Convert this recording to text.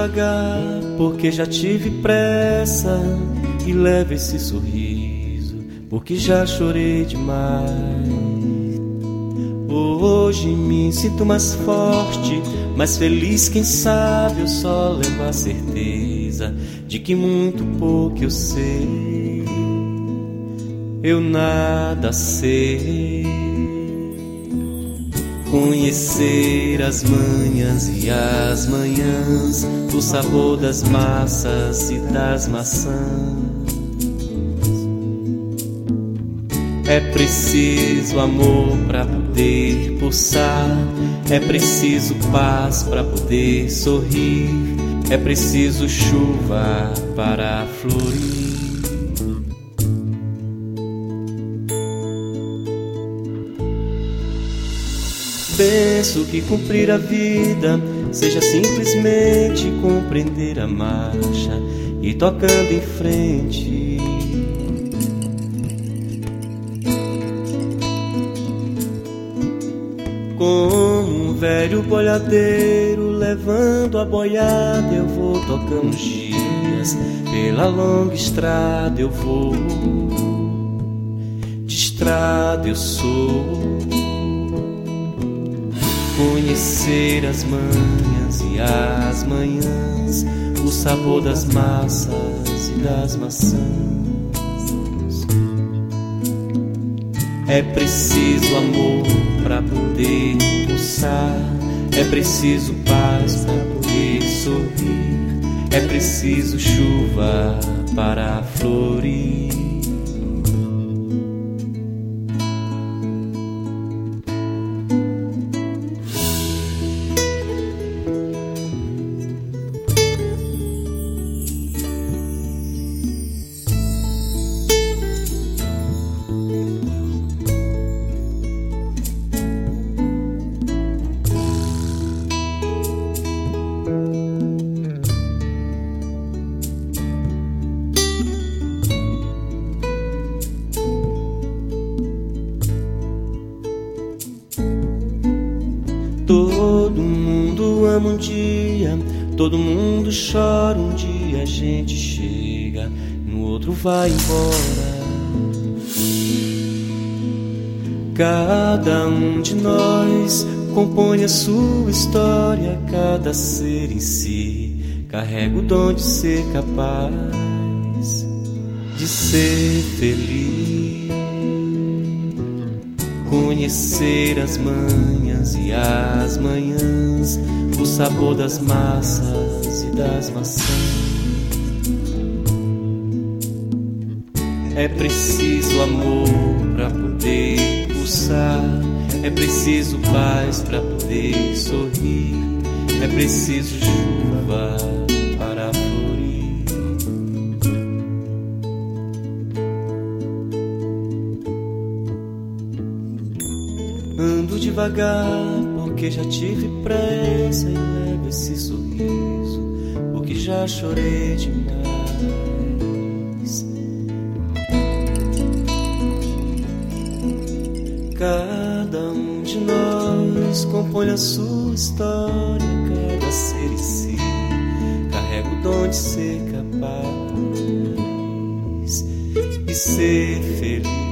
devagar, porque já tive pressa, e leve esse sorriso, porque já chorei demais. Hoje me sinto mais forte, mais feliz, quem sabe eu só levo a certeza de que muito pouco eu sei, eu nada sei. Conhecer as manhãs e as manhãs, o sabor das massas e das maçãs. É preciso amor pra poder pulsar, é preciso paz pra poder sorrir, é preciso chuva para florir. Penso que cumprir a vida seja simplesmente compreender a marcha e tocando em frente. Como um velho boiadeiro levando a boiada, eu vou tocando os dias, pela longa estrada eu vou, de estrada eu sou. Conhecer as manhãs e as manhãs, o sabor das massas e das maçãs. É preciso amor pra poder pulsar, é preciso paz pra poder sorrir, é preciso chuva para florir. Todo mundo ama um dia, todo mundo chora um dia, a gente chega, no outro vai embora. Cada um de nós compõe a sua história, cada ser em si carrega o dom de ser capaz de ser feliz. Conhecer as manhãs e as manhãs, o sabor das massas e das maçãs. É preciso amor pra poder pulsar, é preciso paz pra poder sorrir, é preciso chuva para florir. Ando devagar, porque já tive pressa, e levo esse sorriso, porque já chorei demais. Cada um de nós compõe a sua história, cada ser em si carrega o dom de ser capaz e ser feliz.